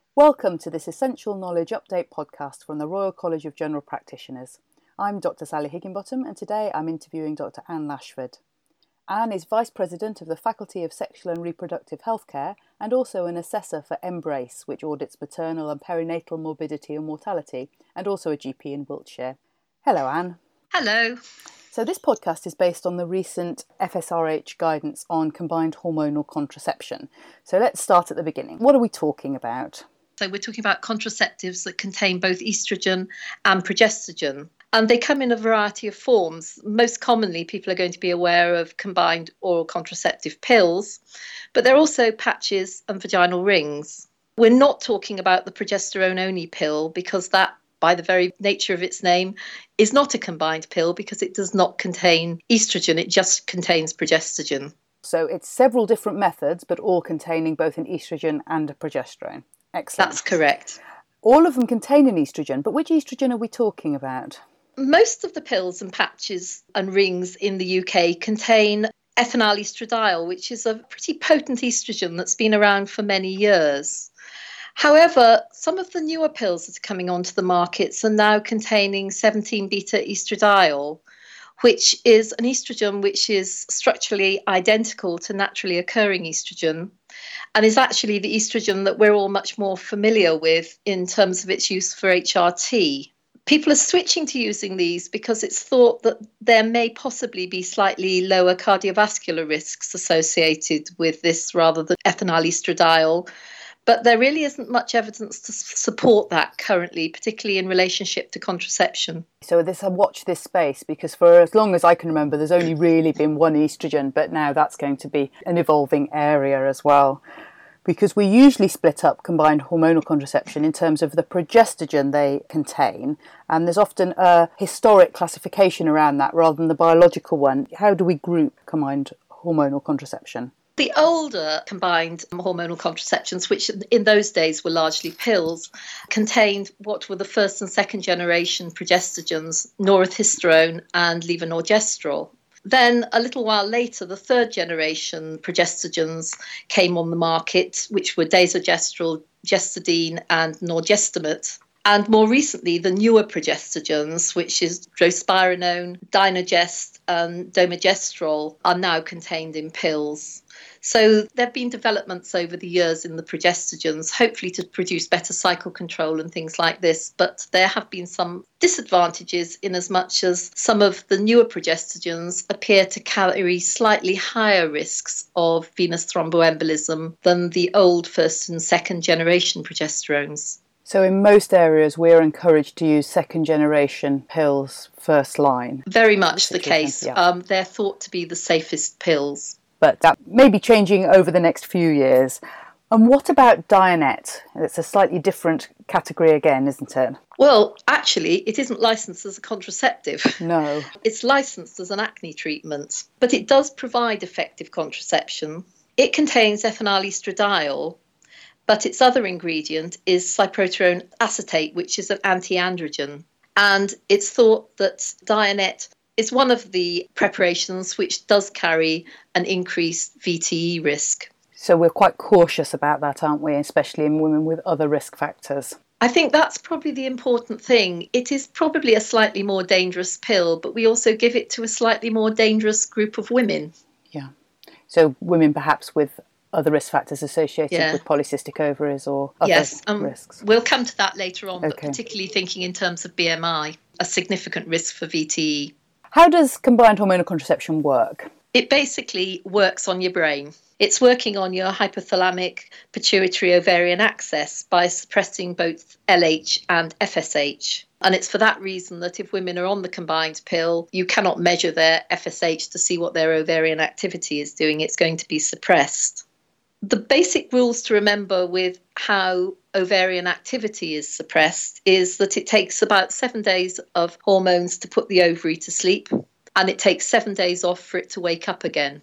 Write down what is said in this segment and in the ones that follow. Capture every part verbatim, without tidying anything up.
Welcome to this Essential Knowledge Update podcast from the Royal College of General Practitioners. I'm Doctor Sally Higginbottom and today I'm interviewing Doctor Anne Lashford. Anne is Vice President of the Faculty of Sexual and Reproductive Healthcare and also an assessor for Embrace, which audits maternal and perinatal morbidity and mortality, and also a G P in Wiltshire. Hello, Anne. Hello. So this podcast is based on the recent F S R H guidance on combined hormonal contraception. So let's start at the beginning. What are we talking about? So we're talking about contraceptives that contain both estrogen and progestogen. And they come in a variety of forms. Most commonly, people are going to be aware of combined oral contraceptive pills, but they're also patches and vaginal rings. We're not talking about the progesterone-only pill because that, by the very nature of its name, is not a combined pill because it does not contain estrogen, it just contains progestogen. So it's several different methods, but all containing both an estrogen and a progesterone. Excellent. That's correct. All of them contain an estrogen, but which estrogen are we talking about? Most of the pills and patches and rings in the U K contain ethinyl estradiol, which is a pretty potent estrogen that's been around for many years. However, some of the newer pills that are coming onto the markets are now containing seventeen beta estradiol, which is an estrogen which is structurally identical to naturally occurring estrogen and is actually the estrogen that we're all much more familiar with in terms of its use for H R T. People are switching to using these because it's thought that there may possibly be slightly lower cardiovascular risks associated with this rather than ethinyl estradiol. But there really isn't much evidence to support that currently, particularly in relationship to contraception. So this, I watch this space because for as long as I can remember, there's only really been one estrogen, but now that's going to be an evolving area as well. Because we usually split up combined hormonal contraception in terms of the progestogen they contain, and there's often a historic classification around that rather than the biological one. How do we group combined hormonal contraception? The older combined hormonal contraceptions, which in those days were largely pills, contained what were the first and second generation progestogens, norethisterone and levonorgestrel. Then a little while later, the third generation progestogens came on the market, which were desogestrel, gestodine and norgestimate. And more recently, the newer progestogens, which is drospirenone, dynogest and domagestrol, are now contained in pills. So there have been developments over the years in the progestogens, hopefully to produce better cycle control and things like this. But there have been some disadvantages in as much as some of the newer progestogens appear to carry slightly higher risks of venous thromboembolism than the old first and second generation progesterones. So in most areas, we're encouraged to use second generation pills first line. Very much the case. Yeah. Um, they're thought to be the safest pills. But that may be changing over the next few years. And what about Dianet? It's a slightly different category again, isn't it? Well, actually, it isn't licensed as a contraceptive. No. It's licensed as an acne treatment, but it does provide effective contraception. It contains ethinyl estradiol, but its other ingredient is cyproterone acetate, which is an anti-androgen. And it's thought that Dianet is one of the preparations which does carry an increased V T E risk. So we're quite cautious about that, aren't we? Especially in women with other risk factors. I think that's probably the important thing. It is probably a slightly more dangerous pill, but we also give it to a slightly more dangerous group of women. Yeah. So women perhaps with other risk factors associated yeah. with polycystic ovaries or other yes, um, risks. We'll come to that later on, okay. But particularly thinking in terms of B M I, a significant risk for V T E. How does combined hormonal contraception work? It basically works on your brain. It's working on your hypothalamic pituitary ovarian axis by suppressing both L H and F S H. And it's for that reason that if women are on the combined pill, you cannot measure their F S H to see what their ovarian activity is doing. It's going to be suppressed. The basic rules to remember with how ovarian activity is suppressed is that it takes about seven days of hormones to put the ovary to sleep, and it takes seven days off for it to wake up again.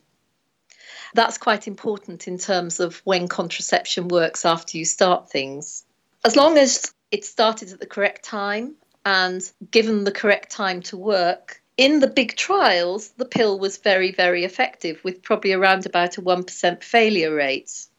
That's quite important in terms of when contraception works after you start things. As long as it started at the correct time and given the correct time to work, in the big trials, the pill was very, very effective with probably around about a one percent failure rate.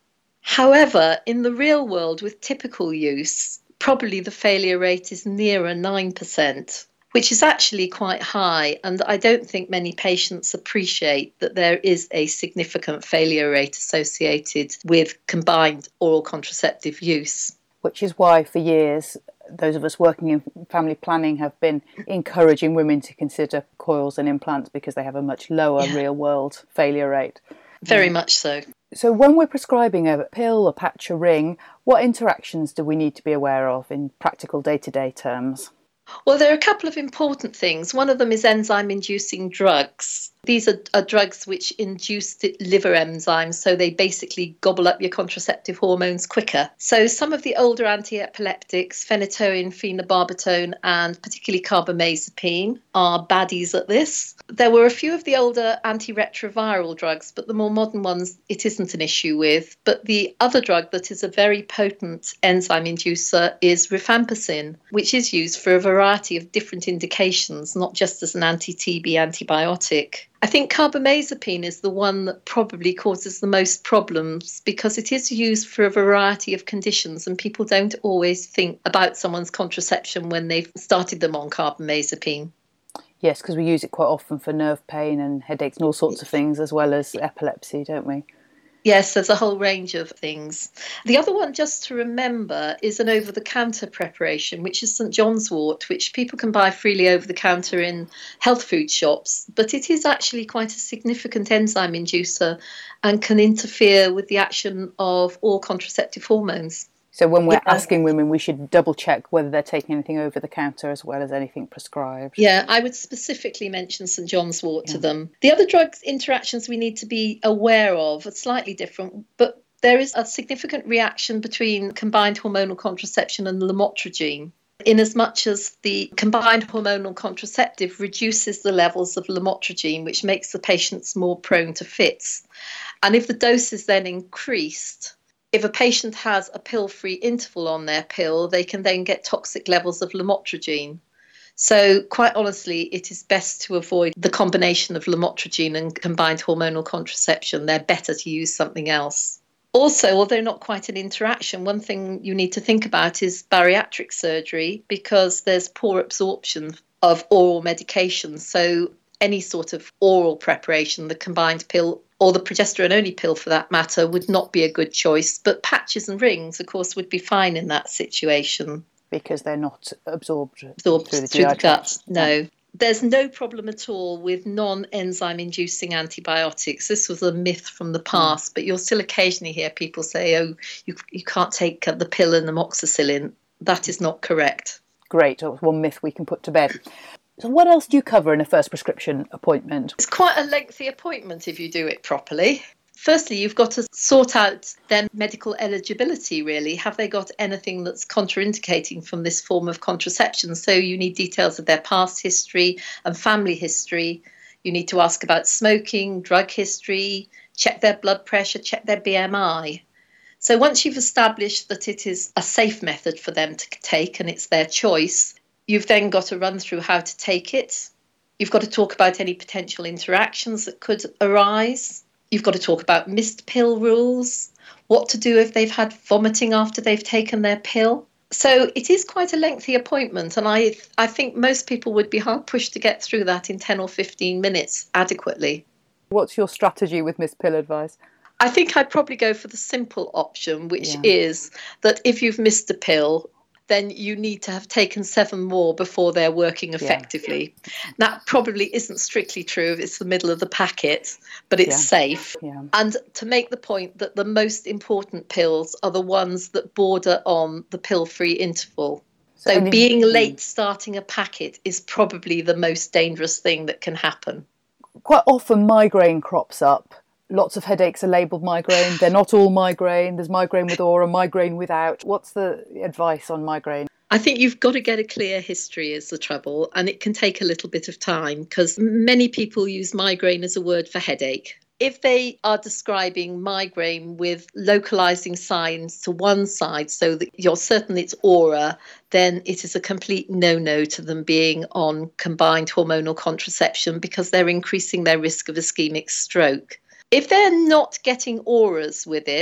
However, in the real world, with typical use, probably the failure rate is nearer nine percent, which is actually quite high. And I don't think many patients appreciate that there is a significant failure rate associated with combined oral contraceptive use. Which is why for years, those of us working in family planning have been encouraging women to consider coils and implants because they have a much lower yeah. real world failure rate. Very much so. So when we're prescribing a pill, a patch, a ring, what interactions do we need to be aware of in practical day-to-day terms? Well, there are a couple of important things. One of them is enzyme-inducing drugs. These are, are drugs which induce liver enzymes, so they basically gobble up your contraceptive hormones quicker. So some of the older anti-epileptics, phenytoin, phenobarbital, and particularly carbamazepine, are baddies at this. There were a few of the older antiretroviral drugs, but the more modern ones, it isn't an issue with. But the other drug that is a very potent enzyme inducer is rifampicin, which is used for a variety of different indications, not just as an anti-T B antibiotic. I think carbamazepine is the one that probably causes the most problems because it is used for a variety of conditions and people don't always think about someone's contraception when they've started them on carbamazepine. Yes, because we use it quite often for nerve pain and headaches and all sorts of things, as well as epilepsy, don't we? Yes, there's a whole range of things. The other one, just to remember, is an over-the-counter preparation, which is St John's wort, which people can buy freely over the counter in health food shops. But it is actually quite a significant enzyme inducer and can interfere with the action of all contraceptive hormones. So when we're yeah. asking women, we should double check whether they're taking anything over the counter as well as anything prescribed. Yeah, I would specifically mention St John's wort yeah. to them. The other drugs interactions we need to be aware of are slightly different, but there is a significant reaction between combined hormonal contraception and lamotrigine, in as much as the combined hormonal contraceptive reduces the levels of lamotrigine, which makes the patients more prone to fits. And if the dose is then increased, if a patient has a pill-free interval on their pill, they can then get toxic levels of lamotrigine. So quite honestly, it is best to avoid the combination of lamotrigine and combined hormonal contraception. They're better to use something else. Also, although not quite an interaction, one thing you need to think about is bariatric surgery because there's poor absorption of oral medication. So any sort of oral preparation, the combined pill or the progesterone-only pill for that matter, would not be a good choice. But patches and rings, of course, would be fine in that situation. Because they're not absorbed, absorbed through the, through the gut. tract. No. There's no problem at all with non-enzyme-inducing antibiotics. This was a myth from the past, mm. but you'll still occasionally hear people say, oh, you, you can't take the pill and amoxicillin. That is not correct. Great. That was one myth we can put to bed. So what else do you cover in a first prescription appointment? It's quite a lengthy appointment if you do it properly. Firstly, you've got to sort out their medical eligibility, really. Have they got anything that's contraindicating from this form of contraception? So you need details of their past history and family history. You need to ask about smoking, drug history, check their blood pressure, check their B M I. So once you've established that it is a safe method for them to take and it's their choice, you've then got to run through how to take it. You've got to talk about any potential interactions that could arise. You've got to talk about missed pill rules, what to do if they've had vomiting after they've taken their pill. So it is quite a lengthy appointment, and I I think most people would be hard pushed to get through that in ten or fifteen minutes adequately. What's your strategy with missed pill advice? I think I'd probably go for the simple option, which yeah. is that if you've missed a pill, then you need to have taken seven more before they're working effectively. Yeah. That probably isn't strictly true if it's the middle of the packet, but it's yeah. safe. Yeah. And to make the point that the most important pills are the ones that border on the pill-free interval. So, so being late starting a packet is probably the most dangerous thing that can happen. Quite often migraine crops up. Lots of headaches are labelled migraine. They're not all migraine. There's migraine with aura, migraine without. What's the advice on migraine? I think you've got to get a clear history is the trouble, and it can take a little bit of time because many people use migraine as a word for headache. If they are describing migraine with localising signs to one side so that you're certain it's aura, then it is a complete no-no to them being on combined hormonal contraception because they're increasing their risk of ischemic stroke. If they're not getting auras with it,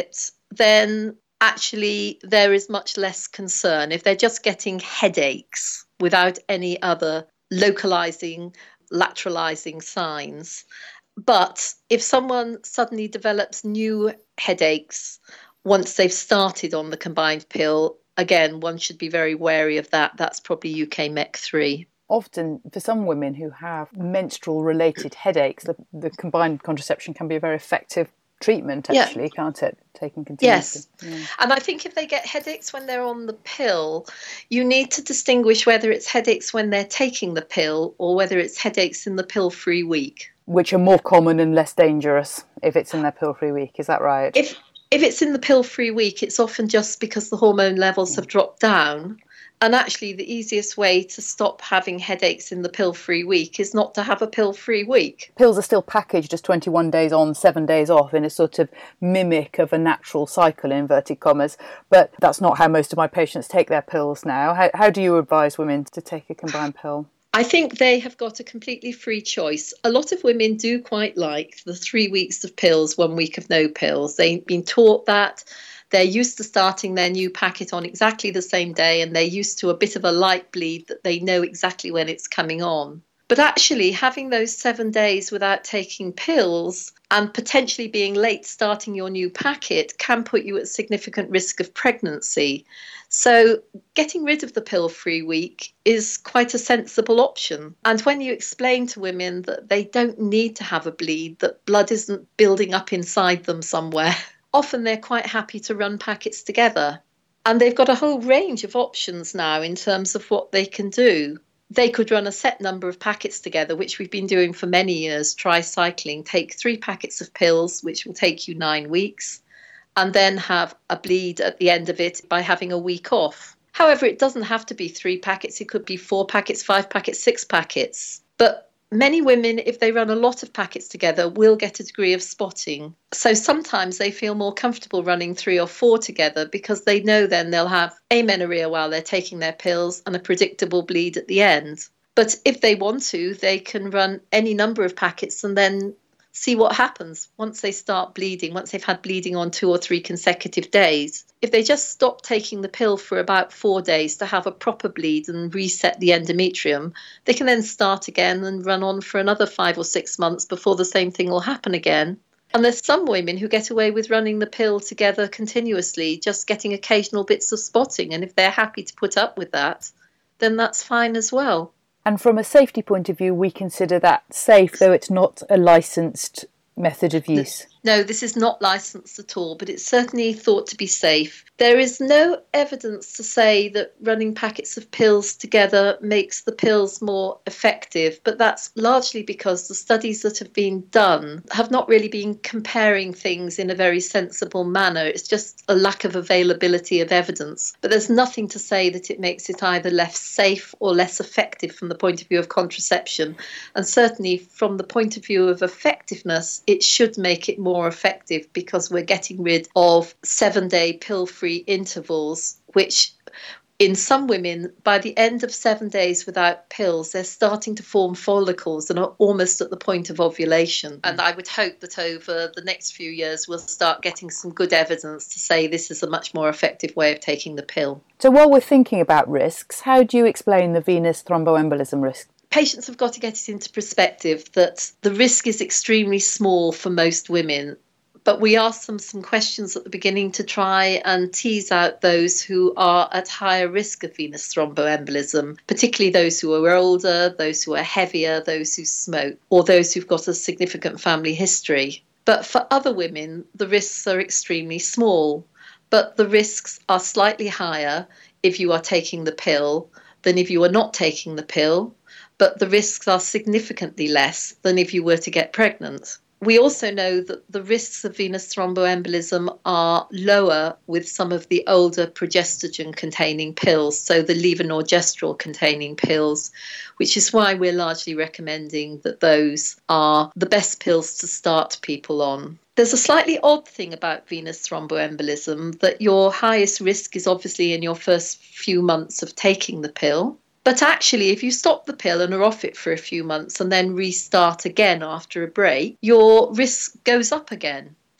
then actually there is much less concern. If they're just getting headaches without any other localizing, lateralizing signs. But if someone suddenly develops new headaches once they've started on the combined pill, again, one should be very wary of that. That's probably U K M E C three. Often, for some women who have menstrual-related headaches, the, the combined contraception can be a very effective treatment, actually, yeah. Can't it? Taken continuously. Yes. Yeah. And I think if they get headaches when they're on the pill, you need to distinguish whether it's headaches when they're taking the pill or whether it's headaches in the pill-free week. Which are more common and less dangerous if it's in their pill-free week. Is that right? If if it's in the pill-free week, it's often just because the hormone levels yeah. have dropped down. And actually, the easiest way to stop having headaches in the pill-free week is not to have a pill-free week. Pills are still packaged as twenty-one days on, seven days off in a sort of mimic of a natural cycle, in inverted commas. But that's not how most of my patients take their pills now. How, how do you advise women to take a combined pill? I think they have got a completely free choice. A lot of women do quite like the three weeks of pills, one week of no pills. They've been taught that. They're used to starting their new packet on exactly the same day, and they're used to a bit of a light bleed that they know exactly when it's coming on. But actually, having those seven days without taking pills and potentially being late starting your new packet can put you at significant risk of pregnancy. So getting rid of the pill-free week is quite a sensible option. And when you explain to women that they don't need to have a bleed, that blood isn't building up inside them somewhere, often they're quite happy to run packets together. And they've got a whole range of options now in terms of what they can do. They could run a set number of packets together, which we've been doing for many years, tri-cycling, take three packets of pills, which will take you nine weeks, and then have a bleed at the end of it by having a week off. However, it doesn't have to be three packets. It could be four packets, five packets, six packets. But many women, if they run a lot of packets together, will get a degree of spotting. So sometimes they feel more comfortable running three or four together because they know then they'll have amenorrhea while they're taking their pills and a predictable bleed at the end. But if they want to, they can run any number of packets and then see what happens once they start bleeding, once they've had bleeding on two or three consecutive days. If they just stop taking the pill for about four days to have a proper bleed and reset the endometrium, they can then start again and run on for another five or six months before the same thing will happen again. And there's some women who get away with running the pill together continuously, just getting occasional bits of spotting. And if they're happy to put up with that, then that's fine as well. And from a safety point of view, we consider that safe, though it's not a licensed method of use. No, this is not licensed at all, but it's certainly thought to be safe. There is no evidence to say that running packets of pills together makes the pills more effective, but that's largely because the studies that have been done have not really been comparing things in a very sensible manner. It's just a lack of availability of evidence. But there's nothing to say that it makes it either less safe or less effective from the point of view of contraception. And certainly from the point of view of effectiveness, it should make it more more effective because we're getting rid of seven-day pill-free intervals, which in some women, by the end of seven days without pills, they're starting to form follicles and are almost at the point of ovulation. And I would hope that over the next few years, we'll start getting some good evidence to say this is a much more effective way of taking the pill. So while we're thinking about risks, how do you explain the venous thromboembolism risk? Patients have got to get it into perspective that the risk is extremely small for most women, but we ask them some questions at the beginning to try and tease out those who are at higher risk of venous thromboembolism, particularly those who are older, those who are heavier, those who smoke, or those who've got a significant family history. But for other women, the risks are extremely small, but the risks are slightly higher if you are taking the pill than if you are not taking the pill. But the risks are significantly less than if you were to get pregnant. We also know that the risks of venous thromboembolism are lower with some of the older progestogen-containing pills, so the levonorgestrel-containing pills, which is why we're largely recommending that those are the best pills to start people on. There's a slightly odd thing about venous thromboembolism, that your highest risk is obviously in your first few months of taking the pill. But actually, if you stop the pill and are off it for a few months and then restart again after a break, your risk goes up again.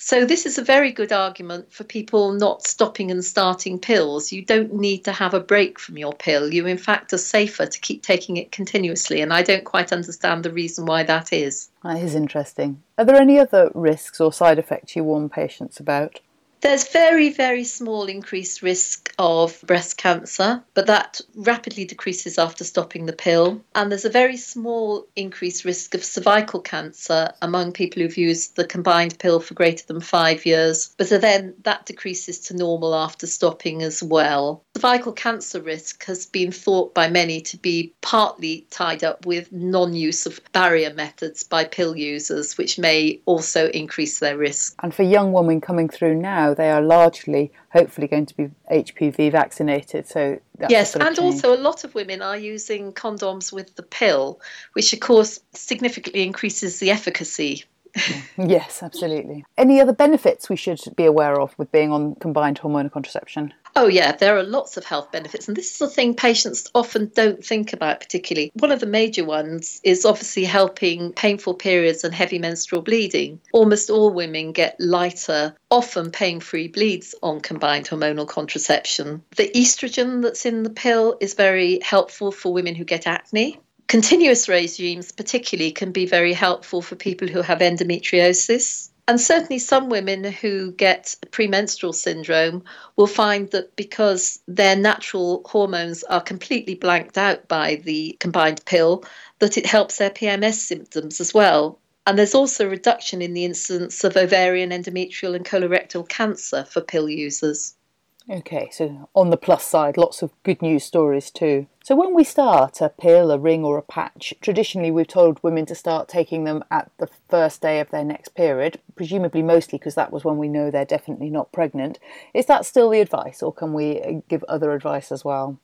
So this is a very good argument for people not stopping and starting pills. You don't need to have a break from your pill. You, in fact, are safer to keep taking it continuously. And I don't quite understand the reason why that is. That is interesting. Are there any other risks or side effects you warn patients about? There's very, very small increased risk of breast cancer, but that rapidly decreases after stopping the pill. And there's a very small increased risk of cervical cancer among people who've used the combined pill for greater than five years. But then that decreases to normal after stopping as well. Cervical cancer risk has been thought by many to be partly tied up with non-use of barrier methods by pill users, which may also increase their risk. And for young women coming through now, they are largely, hopefully, going to be H P V vaccinated. So that's yes, sort of and change. Also a lot of women are using condoms with the pill, which of course significantly increases the efficacy. Yes, absolutely. Any other benefits we should be aware of with being on combined hormonal contraception? Oh yeah, there are lots of health benefits, and this is the thing patients often don't think about particularly. One of the major ones is obviously helping painful periods and heavy menstrual bleeding. Almost all women get lighter, often pain-free bleeds on combined hormonal contraception. The estrogen that's in the pill is very helpful for women who get acne. Continuous regimes particularly can be very helpful for people who have endometriosis. And certainly some women who get premenstrual syndrome will find that because their natural hormones are completely blanked out by the combined pill, that it helps their P M S symptoms as well. And there's also a reduction in the incidence of ovarian, endometrial and colorectal cancer for pill users. Okay, so on the plus side, lots of good news stories too. So when we start a pill, a ring or a patch, traditionally we've told women to start taking them at the first day of their next period, presumably mostly because that was when we know they're definitely not pregnant. Is that still the advice, or can we give other advice as well?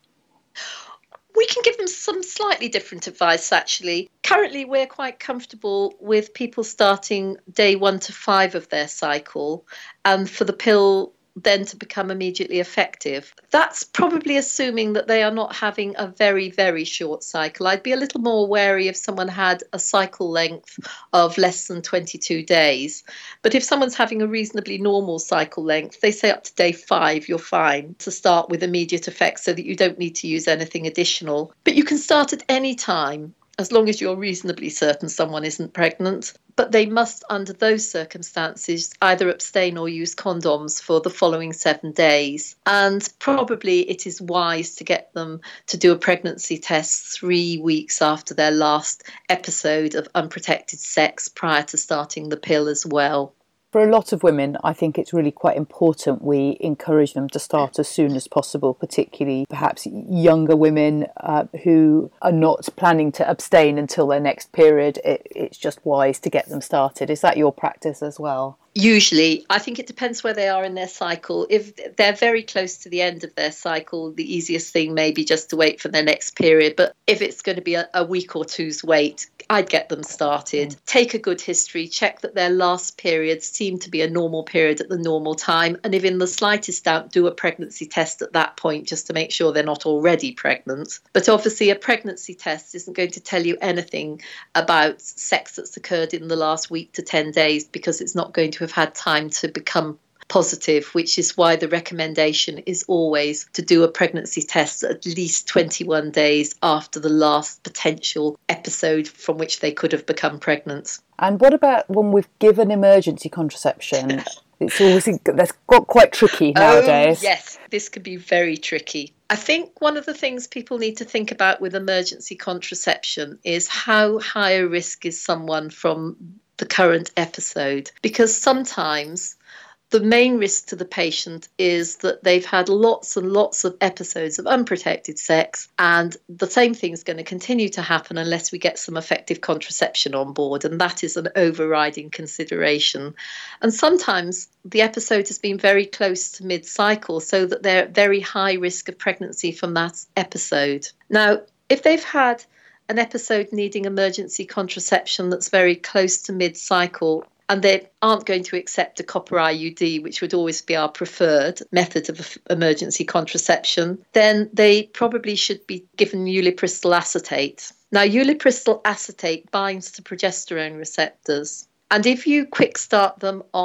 We can give them some slightly different advice, actually. Currently, we're quite comfortable with people starting day one to five of their cycle, and for the pill then to become immediately effective. That's probably assuming that they are not having a very, very short cycle. I'd be a little more wary if someone had a cycle length of less than twenty-two days. But if someone's having a reasonably normal cycle length, they say up to day five, you're fine to start with immediate effect so that you don't need to use anything additional. But you can start at any time, as long as you're reasonably certain someone isn't pregnant. But they must, under those circumstances, either abstain or use condoms for the following seven days. And probably it is wise to get them to do a pregnancy test three weeks after their last episode of unprotected sex prior to starting the pill as well. For a lot of women, I think it's really quite important we encourage them to start as soon as possible, particularly perhaps younger women uh, who are not planning to abstain until their next period. It, it's just wise to get them started. Is that your practice as well? Usually, I think it depends where they are in their cycle. If they're very close to the end of their cycle, the easiest thing may be just to wait for their next period. But if it's going to be a, a week or two's wait, I'd get them started. Mm. Take a good history, check that their last periods seem to be a normal period at the normal time. And if in the slightest doubt, do a pregnancy test at that point just to make sure they're not already pregnant. But obviously, a pregnancy test isn't going to tell you anything about sex that's occurred in the last week to ten days because it's not going to have had time to become positive, which is why the recommendation is always to do a pregnancy test at least twenty-one days after the last potential episode from which they could have become pregnant. And what about when we've given emergency contraception? It's always that's got quite tricky nowadays. Oh, yes, this could be very tricky. I think one of the things people need to think about with emergency contraception is how high a risk is someone from the current episode, because sometimes the main risk to the patient is that they've had lots and lots of episodes of unprotected sex, and the same thing is going to continue to happen unless we get some effective contraception on board, and that is an overriding consideration. And sometimes the episode has been very close to mid-cycle, so that they're at very high risk of pregnancy from that episode. Now, if they've had an episode needing emergency contraception that's very close to mid-cycle, and they aren't going to accept a copper I U D, which would always be our preferred method of emergency contraception, then they probably should be given ulipristal acetate. Now, ulipristal acetate binds to progesterone receptors. And if you quick start them on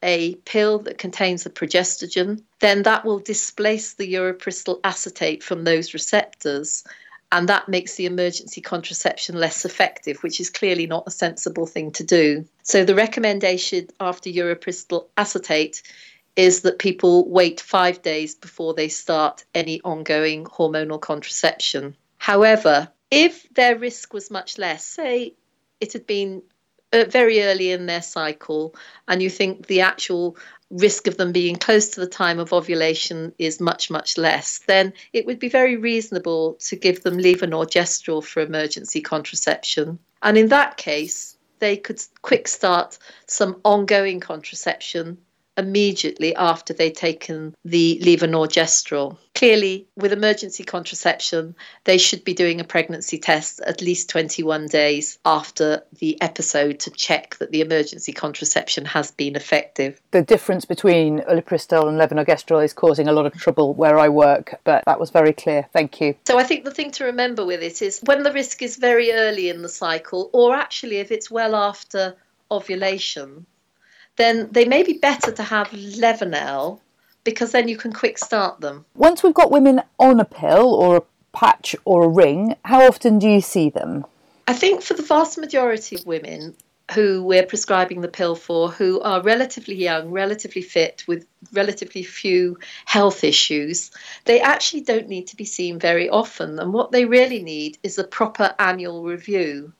a pill that contains the progestogen, then that will displace the uripristal acetate from those receptors. And that makes the emergency contraception less effective, which is clearly not a sensible thing to do. So the recommendation after uripristal acetate is that people wait five days before they start any ongoing hormonal contraception. However, if their risk was much less, say it had been uh, very early in their cycle, and you think the actual risk of them being close to the time of ovulation is much, much less, then it would be very reasonable to give them levonorgestrel for emergency contraception. And in that case, they could quick start some ongoing contraception immediately after they'd taken the levonorgestrel. Clearly, with emergency contraception, they should be doing a pregnancy test at least twenty-one days after the episode to check that the emergency contraception has been effective. The difference between ulipristal and levonorgestrel is causing a lot of trouble where I work, but that was very clear. Thank you. So I think the thing to remember with it is when the risk is very early in the cycle, or actually if it's well after ovulation, then they may be better to have Levanel, because then you can quick start them. Once we've got women on a pill or a patch or a ring, how often do you see them? I think for the vast majority of women who we're prescribing the pill for, who are relatively young, relatively fit, with relatively few health issues, they actually don't need to be seen very often. And what they really need is a proper annual review.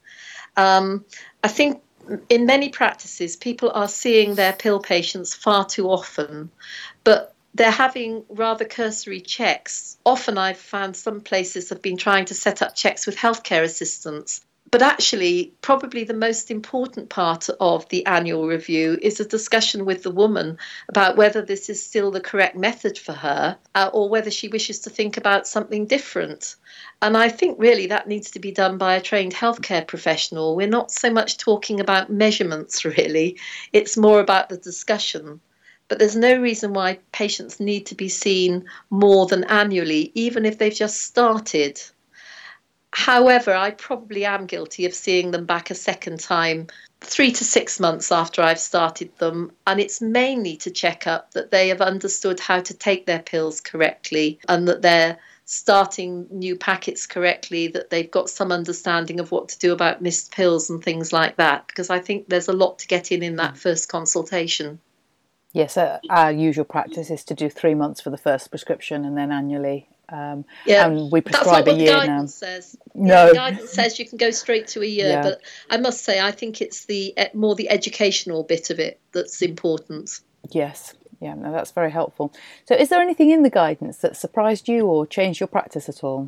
Um, I think in many practices, people are seeing their pill patients far too often, but they're having rather cursory checks. Often I've found some places have been trying to set up checks with healthcare assistants. But actually, probably the most important part of the annual review is a discussion with the woman about whether this is still the correct method for her, uh, or whether she wishes to think about something different. And I think really that needs to be done by a trained healthcare professional. We're not so much talking about measurements, really. It's more about the discussion. But there's no reason why patients need to be seen more than annually, even if they've just started. However, I probably am guilty of seeing them back a second time, three to six months after I've started them. And it's mainly to check up that they have understood how to take their pills correctly and that they're starting new packets correctly, that they've got some understanding of what to do about missed pills and things like that, because I think there's a lot to get in in that first consultation. Yes, uh, our usual practice is to do three months for the first prescription and then annually. Um, yeah, and we prescribe that's not what a year the guidance now. Says. No, yeah, the guidance says you can go straight to a year, Yeah. But I must say I think it's the more the educational bit of it that's important. Yes, yeah, no, that's very helpful. So, is there anything in the guidance that surprised you or changed your practice at all?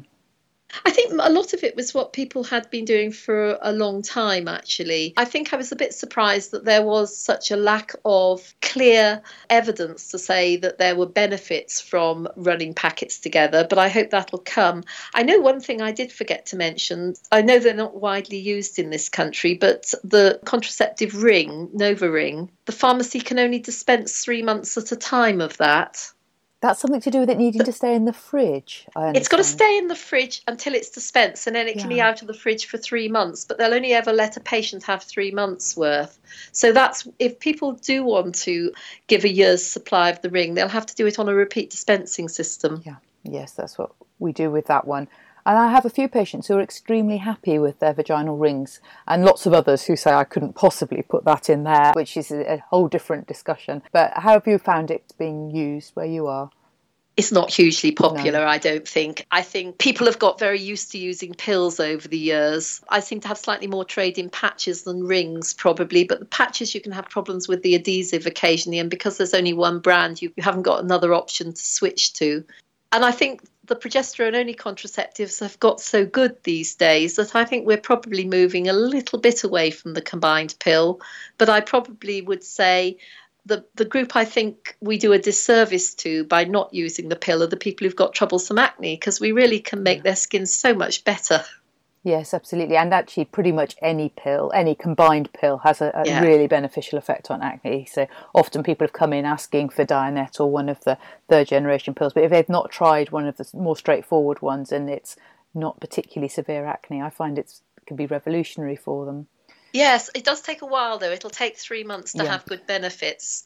I think a lot of it was what people had been doing for a long time, actually. I think I was a bit surprised that there was such a lack of clear evidence to say that there were benefits from running packets together, but I hope that'll come. I know one thing I did forget to mention. I know they're not widely used in this country, but the contraceptive ring, Nova Ring, the pharmacy can only dispense three months at a time of that. That's something to do with it needing to stay in the fridge. I It's got to understand. stay in the fridge until it's dispensed, and then it can be Yeah. out of the fridge for three months, but they'll only ever let a patient have three months worth. So that's, if people do want to give a year's supply of the ring, they'll have to do it on a repeat dispensing system. Yeah, yes, that's what we do with that one. And I have a few patients who are extremely happy with their vaginal rings, and lots of others who say I couldn't possibly put that in there, which is a whole different discussion. But how have you found it being used where you are? It's not hugely popular, No. I don't think. I think people have got very used to using pills over the years. I seem to have slightly more trade in patches than rings, probably, but the patches you can have problems with the adhesive occasionally, and because there's only one brand, you, you haven't got another option to switch to. And I think the progesterone-only contraceptives have got so good these days that I think we're probably moving a little bit away from the combined pill. But I probably would say the, the group I think we do a disservice to by not using the pill are the people who've got troublesome acne, because we really can make their skin so much better. Yes, absolutely. And actually pretty much any pill, any combined pill has a, a Yeah. really beneficial effect on acne. So often people have come in asking for Dianet or one of the third generation pills, but if they've not tried one of the more straightforward ones and it's not particularly severe acne, I find it's, it can be revolutionary for them. Yes, it does take a while though. It'll take three months to Yeah. have good benefits.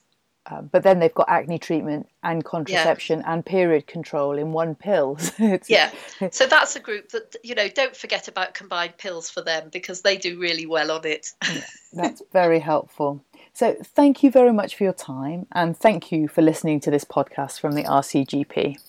Uh, but then they've got acne treatment and contraception yeah. and period control in one pill. yeah. So that's a group that, you know, don't forget about combined pills for them, because they do really well on it. Yeah, that's very helpful. So thank you very much for your time, and thank you for listening to this podcast from the R C G P.